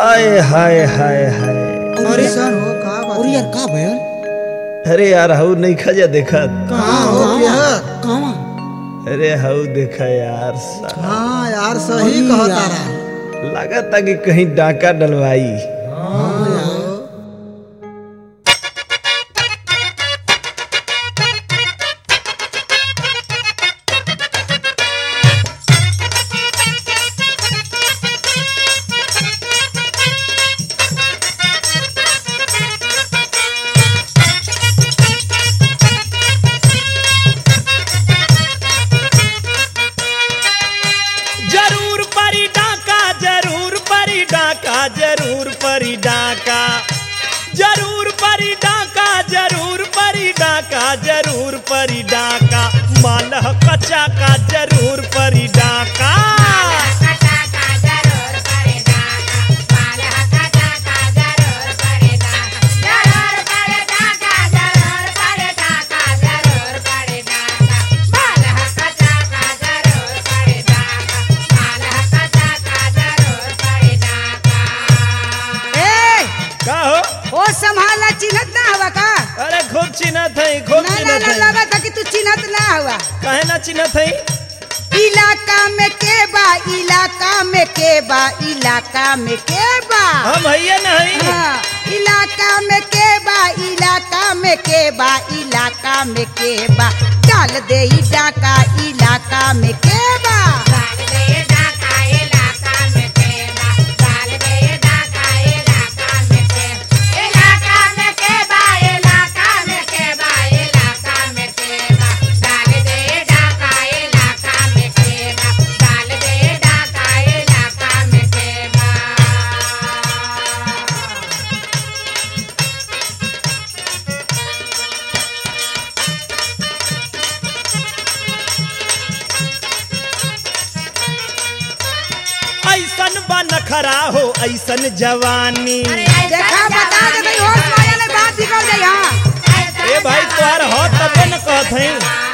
हाय हाय हाय हाय। अरे सर हो का बात और यार का भयल अरे यार हाउ नहीं खजा देखा। कहाँ हो क्या कहवा अरे हाउ देखा यार हाँ यार सही कहा तारा लगा था कि कहीं डाका डलवाई। जरूर परी डाका जरूर परी डाका जरूर परी डाका जरूर परी डाका मालह कच्चा का जरूर परी डाका संभाला चिन्हत ना हवा का। अरे खूब चिन्हत है खूब चिन्हत है। लगा था कि तू चिन्हत ना हवा। काहे ना चिन्हत है। इलाका में के बा इलाका में के बा इलाका में के बा हम है नहीं। हाँ, इलाका में के बा इलाका में के बा इलाका में के बा डाल दे ही डाका इलाका में के बा ऐसन बा नखरा हो ऐसन जवानी। देखा बता दे भाई होश माया ने बात निकल जाई। हां ए भाई तोहर हो तबे न कहत है।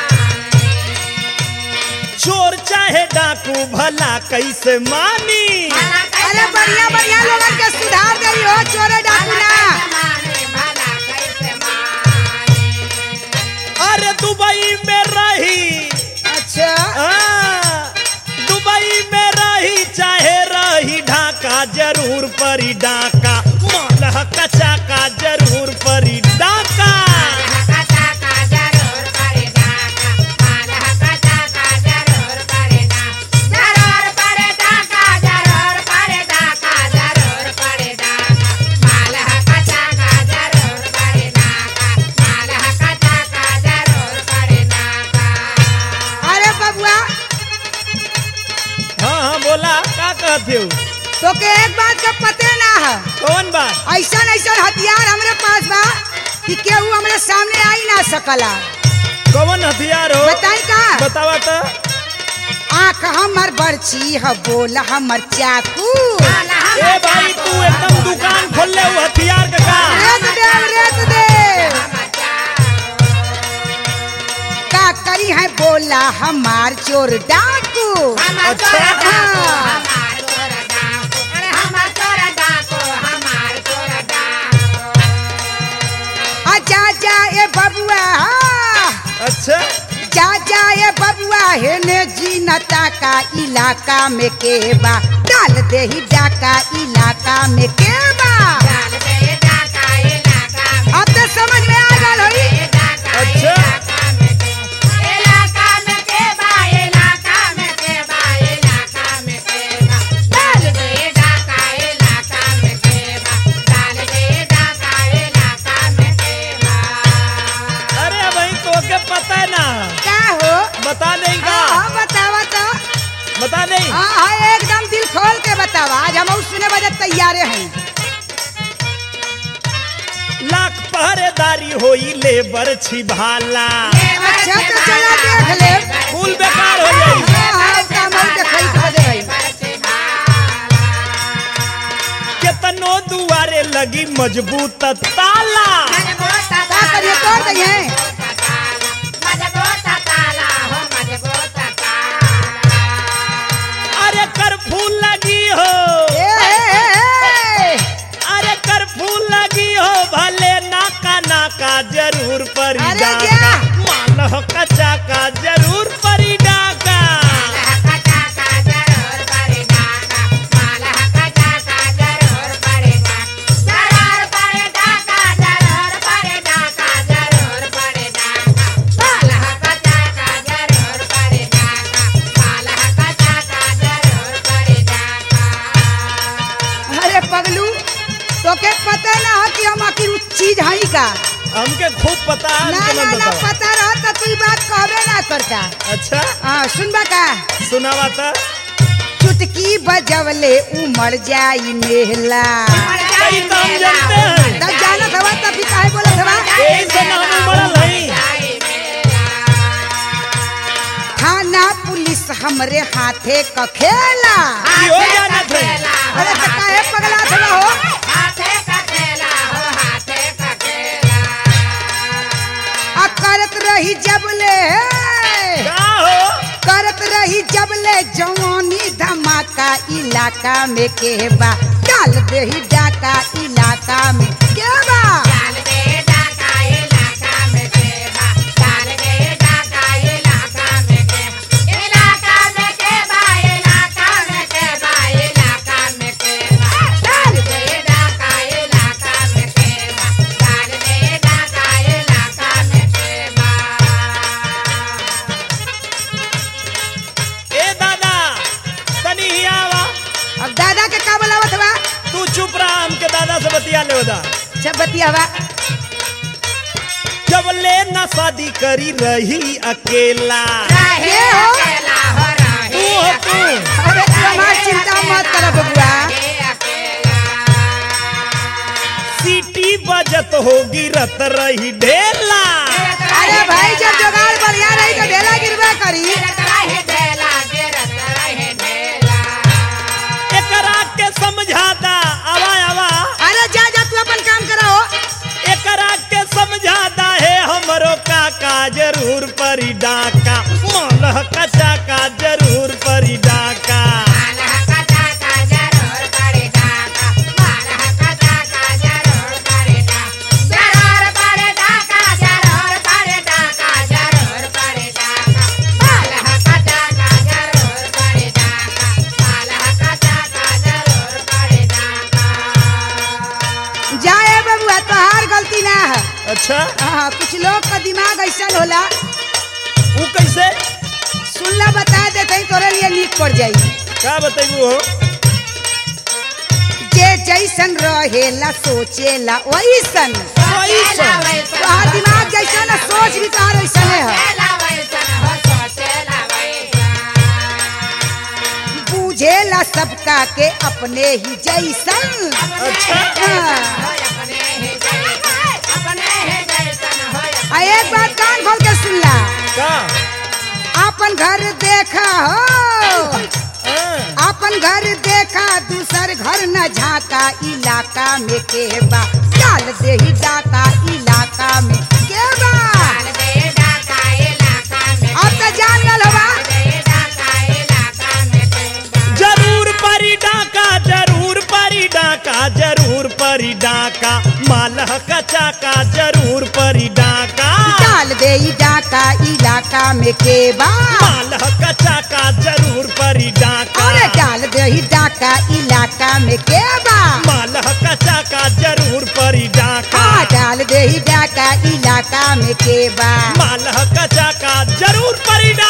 चोर चाहे डाकू भला कैसे मानी। अरे बढ़िया बढ़िया लोगन के सुधार दे हो चोरे डाकू ना। अरे दुबई में रही अच्छा दुबई में रही चाहे रही ढाका जरूर परी डाका मालह कच्चा का जरूर परी डाका। तो के एक बात का पते ना है। कौन बात। ऐसा ऐसा हथियार हमरे पास बा कि केहू हमरे सामने आई ना सकला। कौन हथियार हो बताई का बतावा तो। आँख हमर बर्छी है बोल हमर चाकू। ए भाई तू एकदम दुकान खोल ले हथियार का। रेत दे का करी है बोला हमार चोर डाकू। अच्छा जा जा ए बबुआ। अच्छा जा जा ए बबुआ हेने जीनता का इलाका में के बा डाल दे ही डाका इलाका में के बा। अब तो समझ में आ गल होई। अच्छा बता देगा। बतावा तो बता दे। हाँ एकदम दिल खोल के बतावा आज हम सुने बजे तैयारे हैं। लाख पहरेदारी होई लेबर छिभाला। अच्छा तो चला देख ले फूल बेकार हो जाई। कितनो दुआरे लगी मजबूत ताला। तोड़ दे अरे कर फूल लगी हो पगलू तोके पता ना हो कि हम आखिर उस चीज हई का हमके खूब पता है, ना हमके ना मत ना बतावा। पता रह तो तू ई बात कहबे ना करता। अच्छा हाँ सुनबा का सुनावा था। चुटकी बजवले उमड़ जाई मेहला कई तो हम जानते हैं, तब जानत हवा तब भी काहे बोलत हवा यही से नाम उमड़ल है। थाना पुलिस हमरे हाथे क खेला इहो जानत है। अरे तो काहे पगला थवा हो आ करत रही जबले का हो करत रही जबले जवानी धमाका इलाका में केबा डाल देही डाका इलाका में केबा ए दादा तनी ही आवा। अब दादा के का बोलावत बा तू चुप रहा, हमके दादा से बतिया ले होदा। सब बतियावा जब ले ना शादी करी रही अकेला। ये हो तू हो तू। अरे तू हमार चिंता मत कर बबुआ सीटी बजत होगी रत रही ढेला। अरे भाई जब जुगाड़ बढ़िया रही तो ढेला गिरबे करी एकरा के समझाता आवा आवा। अरे जा जा तू अपन काम कराओ एकरा के समझाता है हमरो काका जरूर परी डाका। मोलह कचा का जरूर परी डाका। जाए बबुआ तोहार गलती ना है अच्छा हाँ कुछ लोग का दिमाग ऐसा होला वो कैसे सुनला बता देते ही तोरे लिए नीक पड़ जाई का बतेबू हो। जे जैसन रहेला सोचेला वैसन तोहार दिमाग जैसा ना सोच भी तोहार वैसा है बूझेला सबका के अपने ही जैसन अच्छा हाँ। आ एक बात कान खोल के सुनला का अपन घर देखा हो हाँ। अपन घर देखा दूसर घर न झाका इलाका में केबा डाल दे ही डाका इलाका में केबा अब तो जान गल हवा जरूर परी डाका जरूर परी डाका जरूर परी डाका। मालह कचा का जरूर परी डाका। डाल दे ही डाका इलाका में केबा मालह कचा का जरूर परी डाका। अरे डाल दे ही डाका इलाका में केबा मालह कचा का जरूर परी डाका। हाँ डाल दे ही डाका इलाका में केबा मालह कचा का जरूर परी डाका।